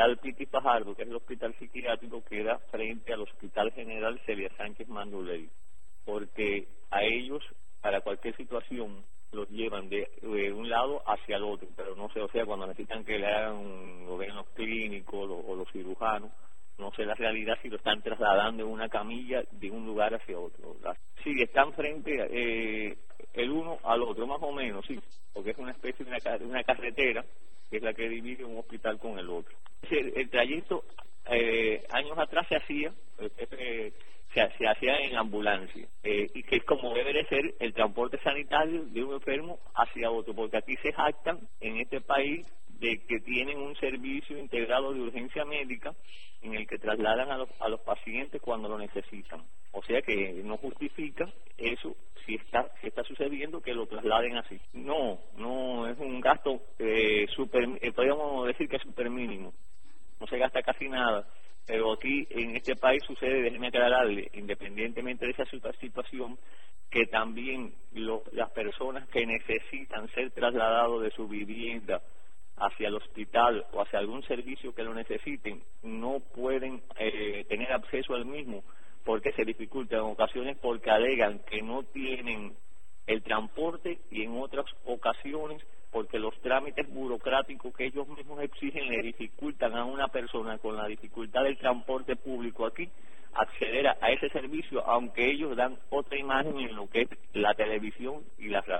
hospital Piti Fajardo, que es el hospital psiquiátrico, queda frente al Hospital General Celia Sánchez Manduley, porque a ellos, para cualquier situación, los llevan de un lado hacia el otro, pero no sé, o sea, cuando necesitan que le hagan, lo ven los clínicos o los cirujanos, no sé la realidad si lo están trasladando en una camilla de un lugar hacia otro. Sí, están frente el uno al otro, más o menos, sí, porque es una especie de una carretera que es la que divide un hospital con el otro. El trayecto años atrás se hacía en ambulancia, y que es como debe de ser el transporte sanitario de un enfermo hacia otro, porque aquí se jactan en este país de que tienen un servicio integrado de urgencia médica en el que trasladan a los pacientes cuando lo necesitan. O sea que no justifica eso si está sucediendo que lo trasladen así. No es un gasto podríamos decir que es súper mínimo. No se gasta casi nada, pero aquí en este país sucede, déjeme aclararle, independientemente de esa situación, que también las personas que necesitan ser trasladados de su vivienda hacia el hospital o hacia algún servicio que lo necesiten, no pueden tener acceso al mismo porque se dificulta en ocasiones porque alegan que no tienen el transporte y en otras ocasiones porque los trámites burocráticos que ellos mismos exigen le dificultan a una persona con la dificultad del transporte público aquí acceder a ese servicio, aunque ellos dan otra imagen en lo que es la televisión y la radio.